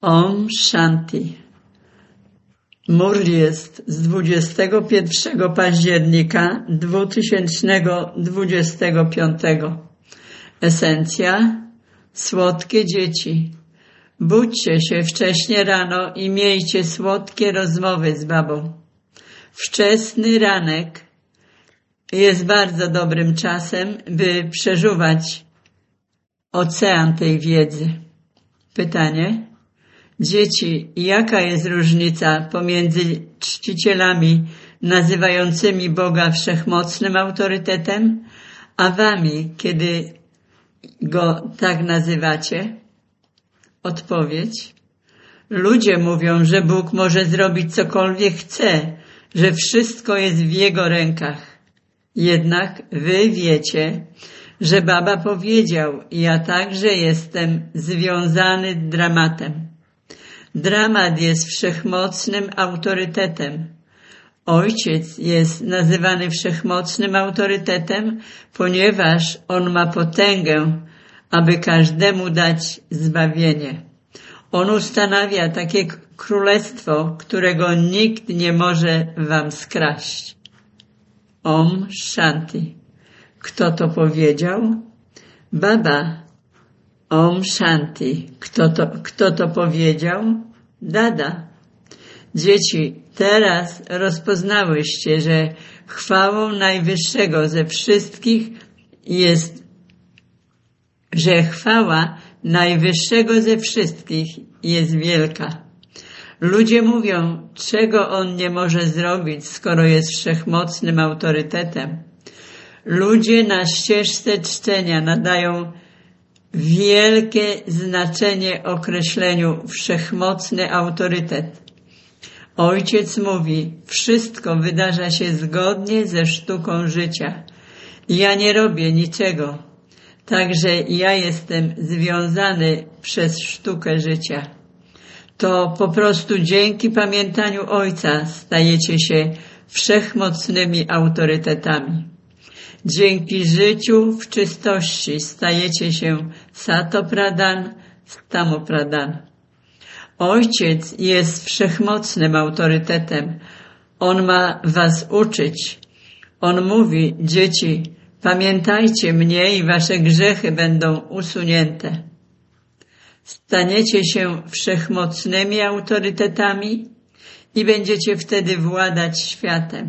Om Shanti. Mur jest z 21 października 2025. Esencja: słodkie dzieci. Budźcie się wcześnie rano i miejcie słodkie rozmowy z babą. Wczesny ranek jest bardzo dobrym czasem, by przeżuwać ocean tej wiedzy. Pytanie: dzieci, jaka jest różnica pomiędzy czcicielami nazywającymi Boga wszechmocnym autorytetem, a wami, kiedy Go tak nazywacie? Odpowiedź: ludzie mówią, że Bóg może zrobić cokolwiek chce, że wszystko jest w Jego rękach. Jednak wy wiecie, że Baba powiedział: ja także jestem związany dramatem. Dramat jest wszechmocnym autorytetem. Ojciec jest nazywany wszechmocnym autorytetem, ponieważ On ma potęgę, aby każdemu dać zbawienie. On ustanawia takie królestwo, którego nikt nie może wam skraść. Om Shanti. Kto to powiedział? Baba. Om Shanti. Kto to powiedział? Dada. Dzieci, teraz rozpoznałyście, że chwałą Najwyższego ze wszystkich jest, że chwała Najwyższego ze wszystkich jest wielka. Ludzie mówią, czego On nie może zrobić, skoro jest wszechmocnym autorytetem. Ludzie na ścieżce czczenia nadają wielkie znaczenie określeniu wszechmocny autorytet. Ojciec mówi, wszystko wydarza się zgodnie ze sztuką życia. Ja nie robię niczego, także ja jestem związany przez sztukę życia. To po prostu dzięki pamiętaniu Ojca stajecie się wszechmocnymi autorytetami. Dzięki życiu w czystości stajecie się Sato-Pradhan, Tamo-Pradhan. Ojciec jest wszechmocnym autorytetem. On ma was uczyć. On mówi, dzieci, pamiętajcie mnie i wasze grzechy będą usunięte. Staniecie się wszechmocnymi autorytetami i będziecie wtedy władać światem.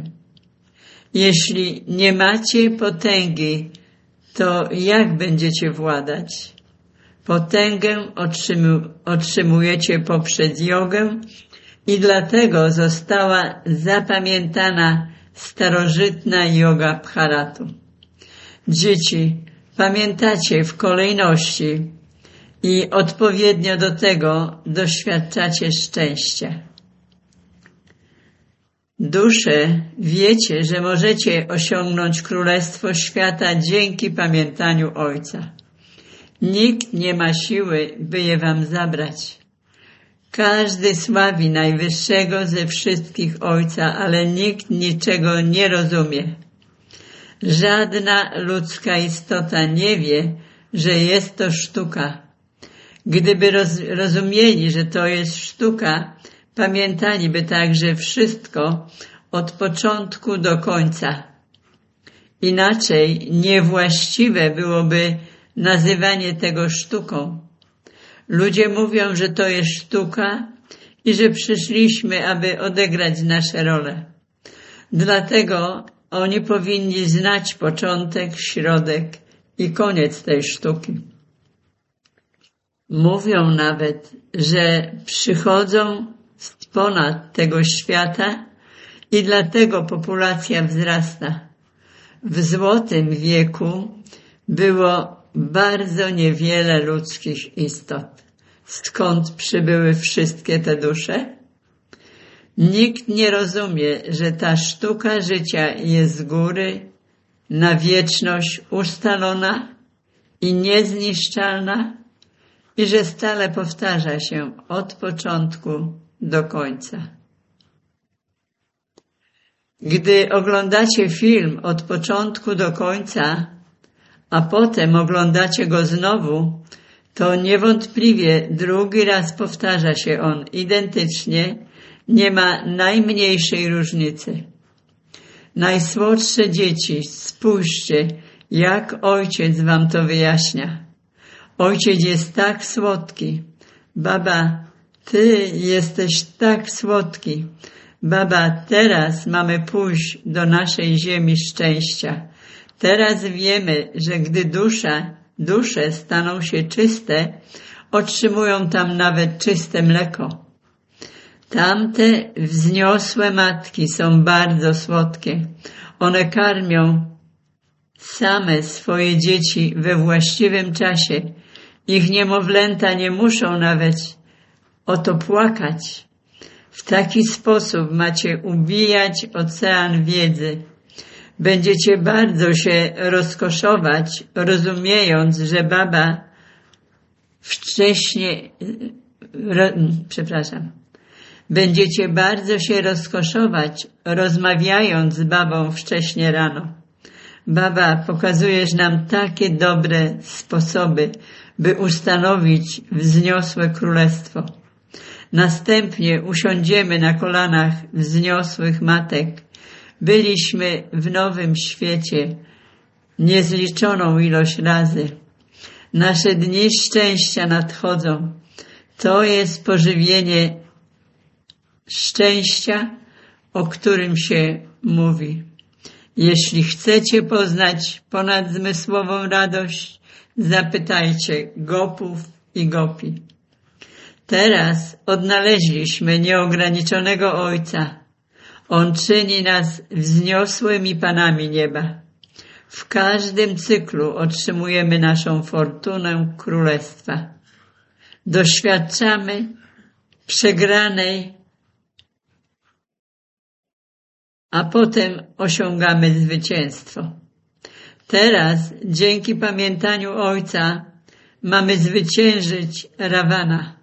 Jeśli nie macie potęgi, to jak będziecie władać? Potęgę otrzymujecie poprzez jogę i dlatego została zapamiętana starożytna joga Bharatu. Dzieci, pamiętacie w kolejności i odpowiednio do tego doświadczacie szczęścia. Dusze, wiecie, że możecie osiągnąć Królestwo Świata dzięki pamiętaniu Ojca. Nikt nie ma siły, by je wam zabrać. Każdy sławi Najwyższego ze wszystkich Ojca, ale nikt niczego nie rozumie. Żadna ludzka istota nie wie, że jest to sztuka. Gdyby rozumieli, że to jest sztuka, pamiętaliby także wszystko od początku do końca. Inaczej niewłaściwe byłoby nazywanie tego sztuką. Ludzie mówią, że to jest sztuka i że przyszliśmy, aby odegrać nasze role. Dlatego oni powinni znać początek, środek i koniec tej sztuki. Mówią nawet, że przychodzą ponad tego świata i dlatego populacja wzrasta. W złotym wieku było bardzo niewiele ludzkich istot. Skąd przybyły wszystkie te dusze? Nikt nie rozumie, że ta sztuka życia jest z góry, na wieczność ustalona i niezniszczalna i że stale powtarza się od początku do końca. Gdy oglądacie film od początku do końca, a potem oglądacie go znowu, to niewątpliwie drugi raz powtarza się on identycznie, nie ma najmniejszej różnicy. Najsłodsze dzieci, spójrzcie, jak ojciec wam to wyjaśnia. Ojciec jest tak słodki. Baba, ty jesteś tak słodki. Baba, teraz mamy pójść do naszej ziemi szczęścia. Teraz wiemy, że gdy dusze staną się czyste, otrzymują tam nawet czyste mleko. Tamte wzniosłe matki są bardzo słodkie. One karmią same swoje dzieci we właściwym czasie. Ich niemowlęta nie muszą nawet o to płakać. W taki sposób macie ubijać ocean wiedzy. Będziecie bardzo się rozkoszować, rozumiejąc, że baba Będziecie bardzo się rozkoszować, rozmawiając z babą wcześnie rano. Baba, pokazujesz nam takie dobre sposoby, by ustanowić wzniosłe królestwo. Następnie usiądziemy na kolanach wzniosłych matek. Byliśmy w nowym świecie niezliczoną ilość razy. Nasze dni szczęścia nadchodzą. To jest pożywienie szczęścia, o którym się mówi. Jeśli chcecie poznać ponadzmysłową radość, zapytajcie gopów i gopi. Teraz odnaleźliśmy nieograniczonego Ojca. On czyni nas wzniosłymi panami nieba. W każdym cyklu otrzymujemy naszą fortunę królestwa. Doświadczamy przegranej, a potem osiągamy zwycięstwo. Teraz, dzięki pamiętaniu Ojca, mamy zwyciężyć Rawana.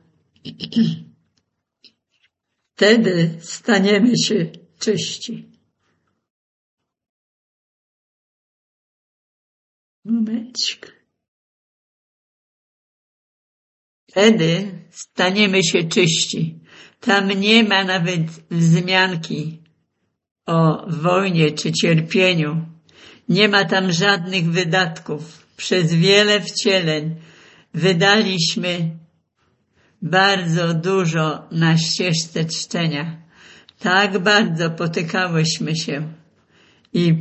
Wtedy staniemy się czyści. Momencik. Wtedy staniemy się czyści. Tam nie ma nawet wzmianki o wojnie czy cierpieniu. Nie ma tam żadnych wydatków. Przez wiele wcieleń wydaliśmy bardzo dużo na ścieżce czczenia. Tak bardzo potykaliśmy się i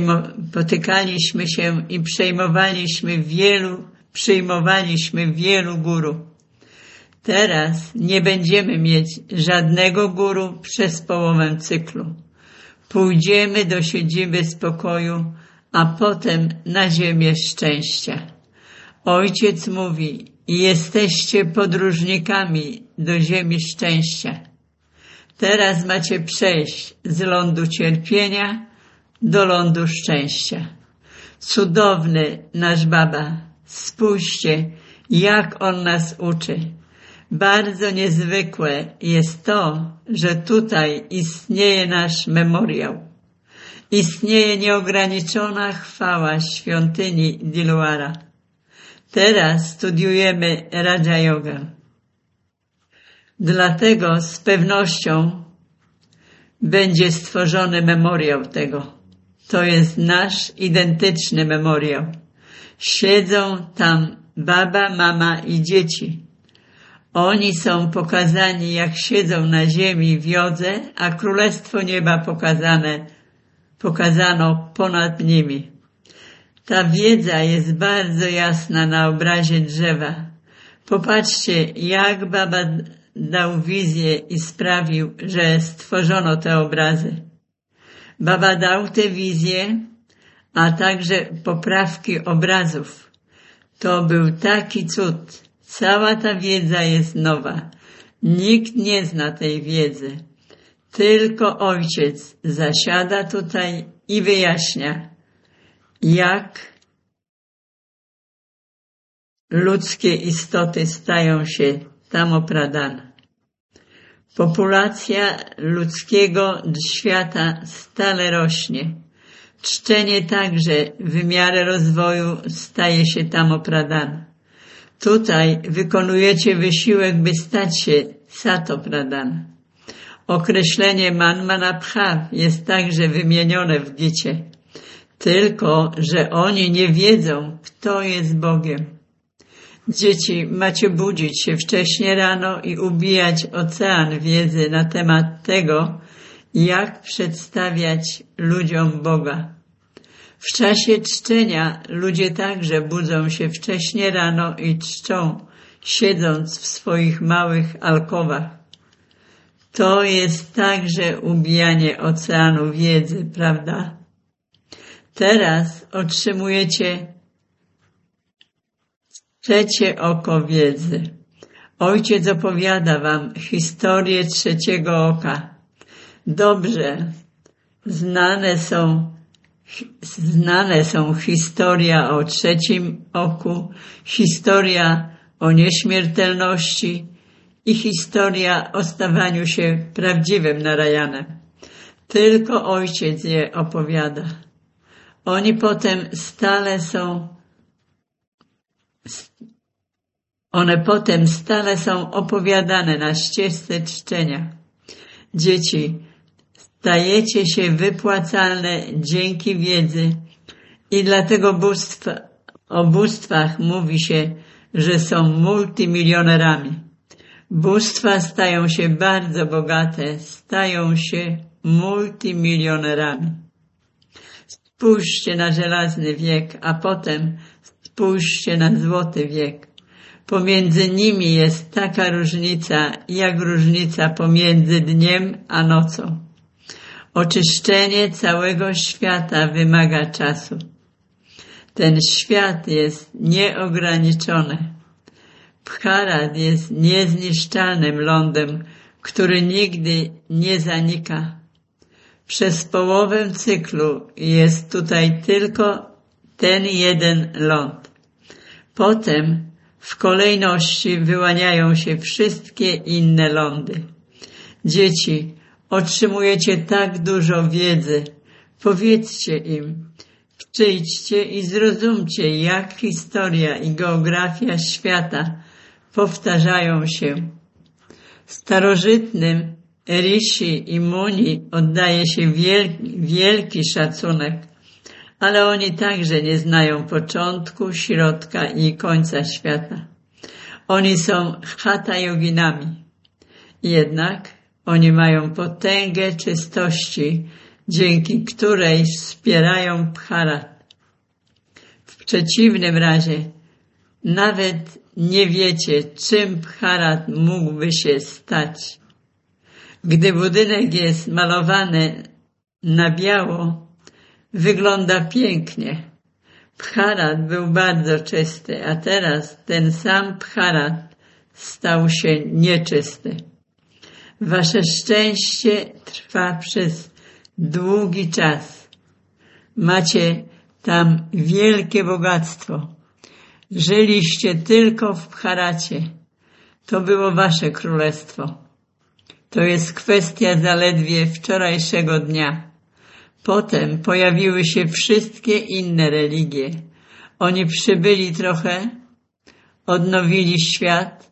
przyjmowaliśmy wielu guru. Teraz nie będziemy mieć żadnego guru przez połowę cyklu. Pójdziemy do siedziby spokoju, a potem na ziemię szczęścia. Ojciec mówi, jesteście podróżnikami do ziemi szczęścia. Teraz macie przejść z lądu cierpienia do lądu szczęścia. Cudowny nasz baba. Spójrzcie, jak on nas uczy. Bardzo niezwykłe jest to, że tutaj istnieje nasz memoriał. Istnieje nieograniczona chwała świątyni Dilwara. Teraz studiujemy Raja Yoga. Dlatego z pewnością będzie stworzony memoriał tego. To jest nasz identyczny memoriał. Siedzą tam baba, mama i dzieci. Oni są pokazani, jak siedzą na ziemi w jodze, a Królestwo Nieba pokazano ponad nimi. Ta wiedza jest bardzo jasna na obrazie drzewa. Popatrzcie, jak baba dał wizję i sprawił, że stworzono te obrazy. Baba dał te wizje, a także poprawki obrazów. To był taki cud. Cała ta wiedza jest nowa. Nikt nie zna tej wiedzy. Tylko Ojciec zasiada tutaj i wyjaśnia, jak ludzkie istoty stają się tamopradana. Populacja ludzkiego świata stale rośnie. Czczenie także w miarę rozwoju staje się tamopradana. Tutaj wykonujecie wysiłek, by stać się Satopradhan. Określenie Manmanabha jest także wymienione w Gicie. Tylko, że oni nie wiedzą, kto jest Bogiem. Dzieci, macie budzić się wcześnie rano i ubijać ocean wiedzy na temat tego, jak przedstawiać ludziom Boga. W czasie czczenia ludzie także budzą się wcześnie rano i czczą, siedząc w swoich małych alkowach. To jest także ubijanie oceanu wiedzy, prawda? Teraz otrzymujecie trzecie oko wiedzy. Ojciec opowiada wam historię trzeciego oka. Dobrze znane są historia o trzecim oku, historia o nieśmiertelności i historia o stawaniu się prawdziwym Narayanem. Tylko Ojciec je opowiada. One potem stale są opowiadane na ścieżce czczenia. Dzieci, stajecie się wypłacalne dzięki wiedzy i dlatego o bóstwach mówi się, że są multimilionerami. Bóstwa stają się bardzo bogate, stają się multimilionerami. Spójrzcie na żelazny wiek, a potem spójrzcie na złoty wiek. Pomiędzy nimi jest taka różnica, jak różnica pomiędzy dniem a nocą. Oczyszczenie całego świata wymaga czasu. Ten świat jest nieograniczony. Bharat jest niezniszczalnym lądem, który nigdy nie zanika. Przez połowę cyklu jest tutaj tylko ten jeden ląd. Potem w kolejności wyłaniają się wszystkie inne lądy. Dzieci, otrzymujecie tak dużo wiedzy. Powiedzcie im, przyjdźcie i zrozumcie, jak historia i geografia świata powtarzają się. Starożytnym Rishi i Muni oddaje się wielki szacunek, ale oni także nie znają początku, środka i końca świata. Oni są hatha yoginami. Jednak oni mają potęgę czystości, dzięki której wspierają Bharat. W przeciwnym razie nawet nie wiecie, czym Bharat mógłby się stać. Gdy budynek jest malowany na biało, wygląda pięknie. Bharat był bardzo czysty, a teraz ten sam Bharat stał się nieczysty. Wasze szczęście trwa przez długi czas. Macie tam wielkie bogactwo. Żyliście tylko w Bharacie. To było wasze królestwo. To jest kwestia zaledwie wczorajszego dnia. Potem pojawiły się wszystkie inne religie. Oni przybyli trochę, odnowili świat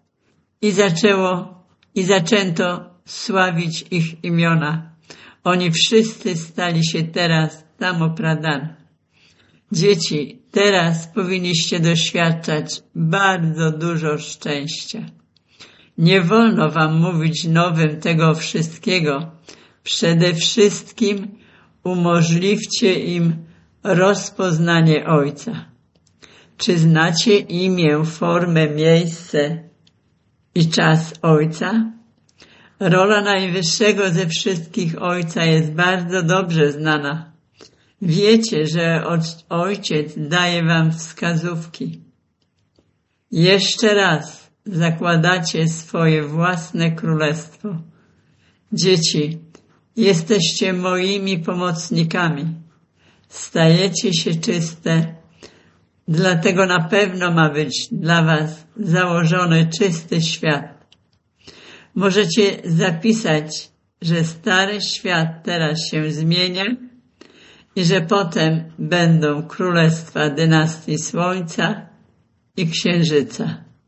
i zaczęto sławić ich imiona. Oni wszyscy stali się teraz Tamopradhan. Dzieci, teraz powinniście doświadczać bardzo dużo szczęścia. Nie wolno wam mówić nowym tego wszystkiego. Przede wszystkim umożliwcie im rozpoznanie Ojca. Czy znacie imię, formę, miejsce i czas Ojca? Rola najwyższego ze wszystkich Ojca jest bardzo dobrze znana. Wiecie, że Ojciec daje wam wskazówki. Jeszcze raz zakładacie swoje własne królestwo. Dzieci, jesteście moimi pomocnikami. Stajecie się czyste, dlatego na pewno ma być dla was założony czysty świat. Możecie zapisać, że stary świat teraz się zmienia i że potem będą królestwa dynastii Słońca i Księżyca.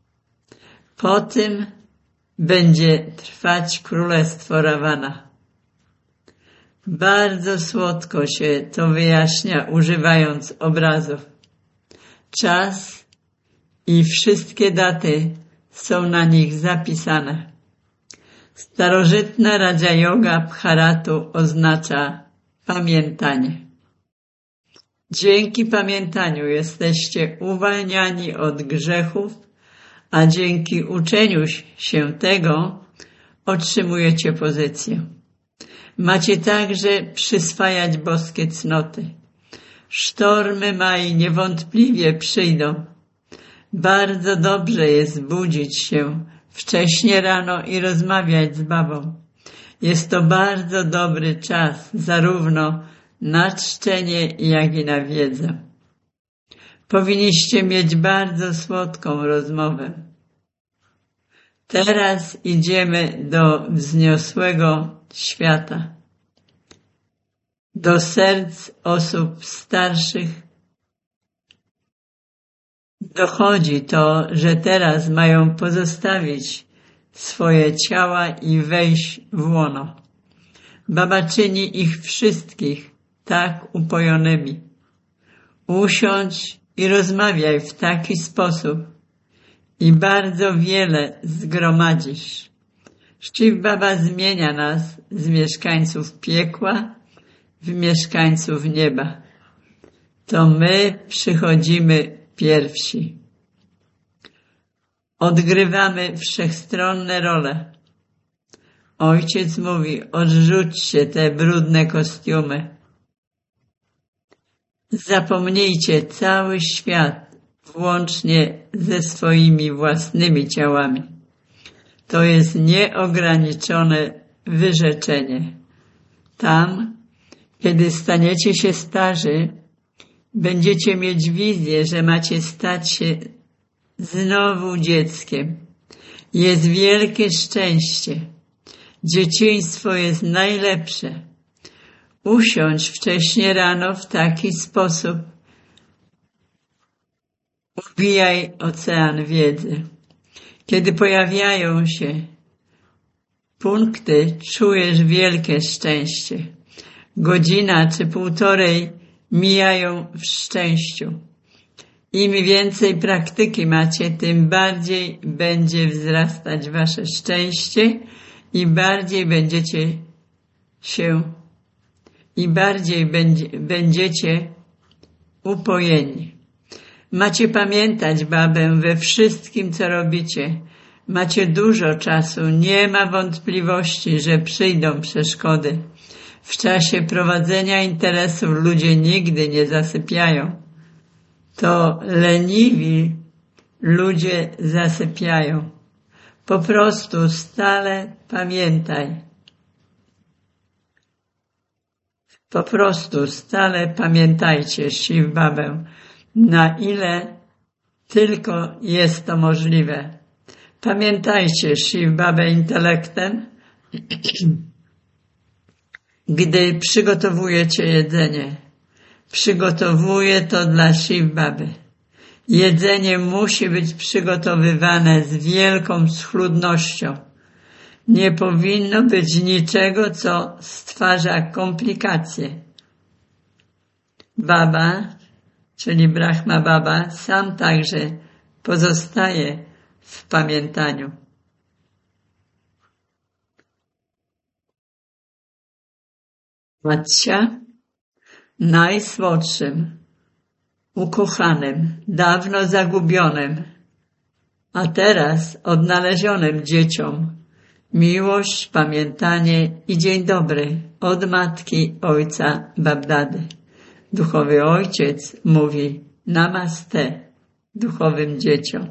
Po tym będzie trwać królestwo Rawana. Bardzo słodko się to wyjaśnia, używając obrazów. Czas i wszystkie daty są na nich zapisane. Starożytna Raja Yoga Bharatu oznacza pamiętanie. Dzięki pamiętaniu jesteście uwalniani od grzechów, a dzięki uczeniu się tego otrzymujecie pozycję. Macie także przyswajać boskie cnoty. Sztormy Mai niewątpliwie przyjdą. Bardzo dobrze jest budzić się wcześnie rano i rozmawiać z babą. Jest to bardzo dobry czas zarówno na czczenie, jak i na wiedzę. Powinniście mieć bardzo słodką rozmowę. Teraz idziemy do wzniosłego świata, do serc osób starszych. Dochodzi to, że teraz mają pozostawić swoje ciała i wejść w łono. Baba czyni ich wszystkich tak upojonymi. Usiądź i rozmawiaj w taki sposób i bardzo wiele zgromadzisz. Shiv Baba zmienia nas z mieszkańców piekła w mieszkańców nieba. To my przychodzimy pierwsi. Odgrywamy wszechstronne role. Ojciec mówi, odrzućcie te brudne kostiumy. Zapomnijcie cały świat, włącznie ze swoimi własnymi ciałami. To jest nieograniczone wyrzeczenie. Tam, kiedy staniecie się starzy, będziecie mieć wizję, że macie stać się znowu dzieckiem. Jest wielkie szczęście. Dzieciństwo jest najlepsze. Usiądź wcześnie rano w taki sposób. Ubijaj ocean wiedzy. Kiedy pojawiają się punkty, czujesz wielkie szczęście. Godzina czy półtorej mijają w szczęściu. Im więcej praktyki macie, tym bardziej będzie wzrastać wasze szczęście i bardziej będziecie upojeni. Macie pamiętać babę we wszystkim, co robicie. Macie dużo czasu, nie ma wątpliwości, że przyjdą przeszkody. W czasie prowadzenia interesów ludzie nigdy nie zasypiają. To leniwi ludzie zasypiają. Po prostu stale pamiętaj. Po prostu stale pamiętajcie Shiv Babę, na ile tylko jest to możliwe. Pamiętajcie Shiv Babę intelektem, gdy przygotowujecie jedzenie. Przygotowuję to dla Shiv Baby. Jedzenie musi być przygotowywane z wielką schludnością. Nie powinno być niczego, co stwarza komplikacje. Baba, czyli Brahma Baba, sam także pozostaje w pamiętaniu. Macia, najsłodszym, ukochanym, dawno zagubionym, a teraz odnalezionym dzieciom, miłość, pamiętanie i dzień dobry od matki, ojca, Babdady. Duchowy ojciec mówi namaste duchowym dzieciom.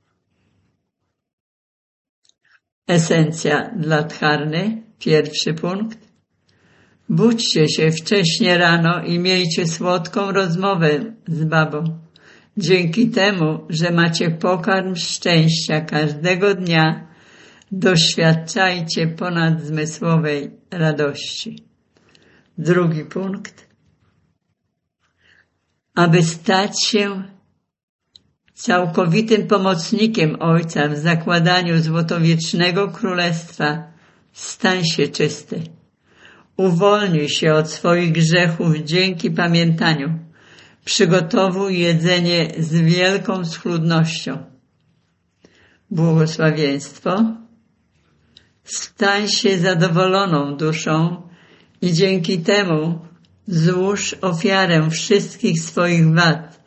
Esencja dla dharny, pierwszy punkt. Budźcie się wcześnie rano i miejcie słodką rozmowę z babą. Dzięki temu, że macie pokarm szczęścia każdego dnia, doświadczajcie ponadzmysłowej radości. Drugi punkt. Aby stać się całkowitym pomocnikiem Ojca w zakładaniu złotowiecznego królestwa, stań się czysty. Uwolnij się od swoich grzechów dzięki pamiętaniu. Przygotowuj jedzenie z wielką schludnością. Błogosławieństwo. Stań się zadowoloną duszą i dzięki temu złóż ofiarę wszystkich swoich wad,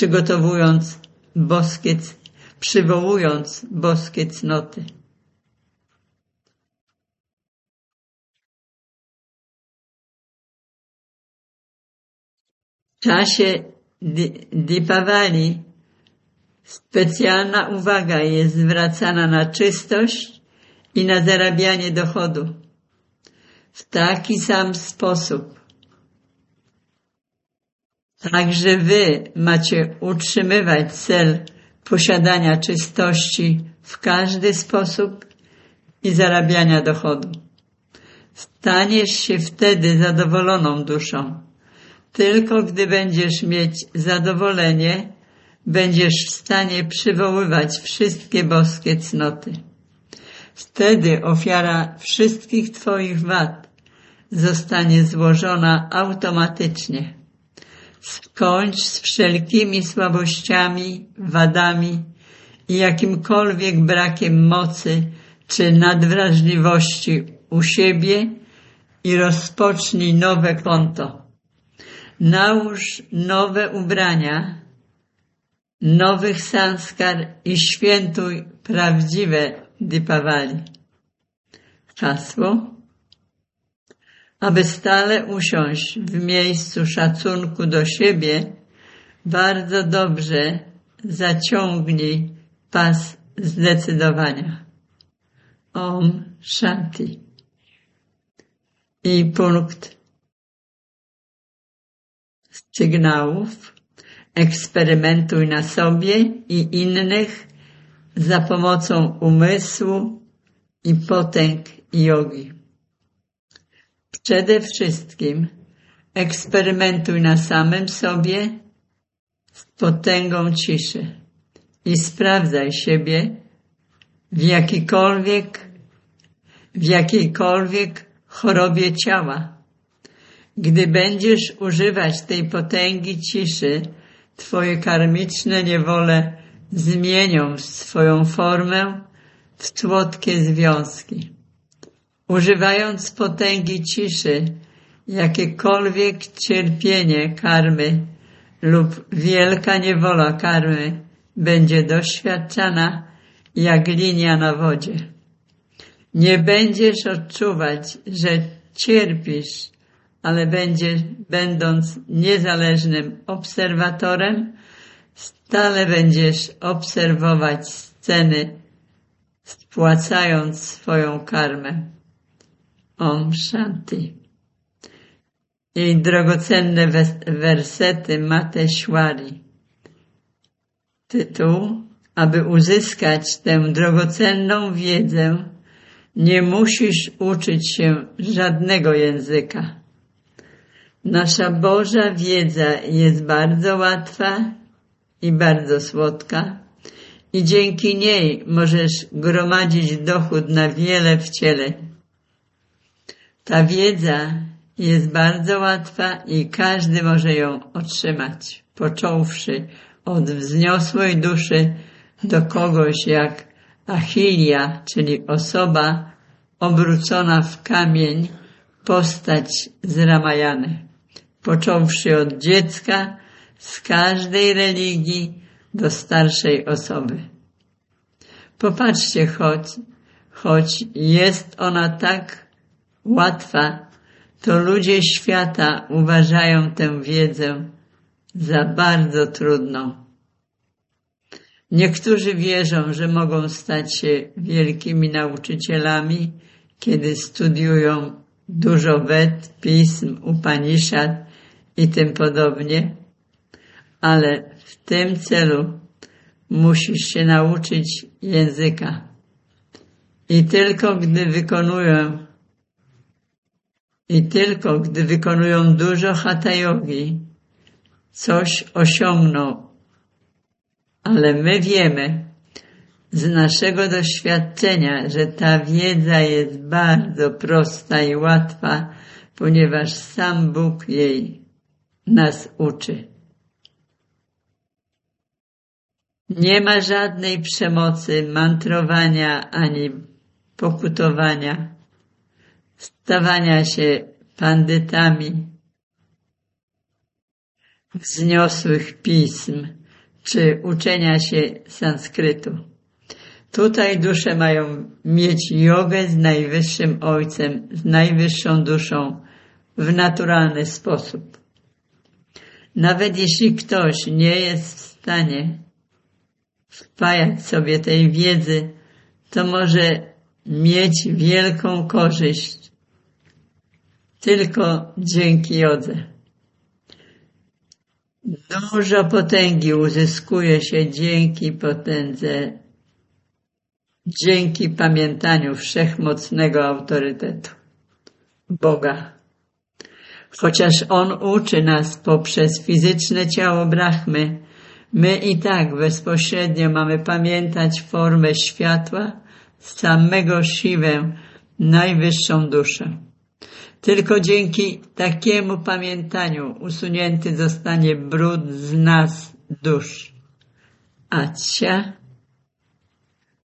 przywołując boskie cnoty. W czasie Dipawali specjalna uwaga jest zwracana na czystość i na zarabianie dochodu. W taki sam sposób także wy macie utrzymywać cel posiadania czystości w każdy sposób i zarabiania dochodu. Staniesz się wtedy zadowoloną duszą. Tylko gdy będziesz mieć zadowolenie, będziesz w stanie przywoływać wszystkie boskie cnoty. Wtedy ofiara wszystkich twoich wad zostanie złożona automatycznie. Skończ z wszelkimi słabościami, wadami i jakimkolwiek brakiem mocy czy nadwrażliwości u siebie i rozpocznij nowe konto. Nałóż nowe ubrania, nowych sanskar i świętuj prawdziwe Dipawali. Hasło. Aby stale usiąść w miejscu szacunku do siebie, bardzo dobrze zaciągnij pas zdecydowania. Om Shanti. I punkt sygnałów. Eksperymentuj na sobie i innych za pomocą umysłu i potęg jogi. Przede wszystkim eksperymentuj na samym sobie z potęgą ciszy i sprawdzaj siebie w jakiejkolwiek chorobie ciała. Gdy będziesz używać tej potęgi ciszy, twoje karmiczne niewole zmienią swoją formę w słodkie związki. Używając potęgi ciszy, jakiekolwiek cierpienie karmy lub wielka niewola karmy będzie doświadczana jak linia na wodzie. Nie będziesz odczuwać, że cierpisz, ale będąc niezależnym obserwatorem, stale będziesz obserwować sceny, spłacając swoją karmę. Om Shanti. I drogocenne wersety Mateshwari. Tytuł. Aby uzyskać tę drogocenną wiedzę, nie musisz uczyć się żadnego języka. Nasza Boża wiedza jest bardzo łatwa i bardzo słodka i dzięki niej możesz gromadzić dochód na wiele wcieleń. Ta wiedza jest bardzo łatwa i każdy może ją otrzymać, począwszy od wzniosłej duszy do kogoś jak Ahilia, czyli osoba obrócona w kamień, postać z Ramayany. Począwszy od dziecka z każdej religii do starszej osoby. Popatrzcie, choć jest ona tak łatwa, to ludzie świata uważają tę wiedzę za bardzo trudną. Niektórzy wierzą, że mogą stać się wielkimi nauczycielami, kiedy studiują dużo Ved, pism, Upanishad i tym podobnie, ale w tym celu musisz się nauczyć języka. I tylko gdy wykonują dużo hatha jogi, coś osiągną Ale my wiemy z naszego doświadczenia, że ta wiedza jest bardzo prosta i łatwa, ponieważ sam Bóg jej nas uczy. Nie ma żadnej przemocy, mantrowania ani pokutowania, stawania się bandytami wzniosłych pism czy uczenia się sanskrytu. Tutaj dusze mają mieć jogę z Najwyższym Ojcem, z Najwyższą Duszą w naturalny sposób. Nawet jeśli ktoś nie jest w stanie wpajać sobie tej wiedzy, to może mieć wielką korzyść tylko dzięki jodze. Dużo potęgi uzyskuje się dzięki potędze, dzięki pamiętaniu wszechmocnego autorytetu, Boga. Chociaż On uczy nas poprzez fizyczne ciało Brahmy, my i tak bezpośrednio mamy pamiętać formę światła, samego Siwę, Najwyższą Duszę. Tylko dzięki takiemu pamiętaniu usunięty zostanie brud z nas dusz. Acia.